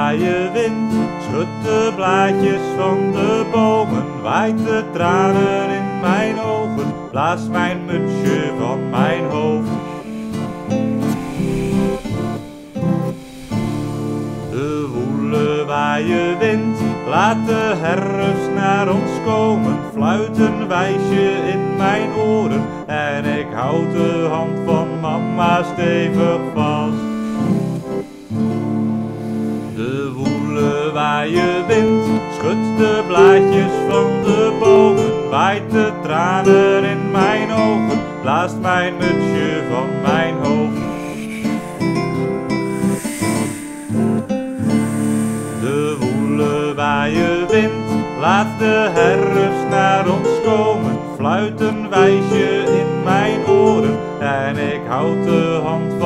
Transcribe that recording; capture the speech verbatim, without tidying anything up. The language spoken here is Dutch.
waaie wind, schudt de blaadjes van de bomen, waait de tranen in mijn ogen, blaast mijn mutsje van mijn hoofd. De woele waaie wind, laat de herfst naar ons komen, fluit een wijsje in mijn oren en ik houd de hand van mama stevig vast. De woele waaie wind, schudt de blaadjes van de bomen, waait de tranen in mijn ogen, blaast mijn mutsje van mijn hoofd. De woele waaie wind, laat de herfst naar ons komen, fluit een wijsje in mijn oren en ik houd de hand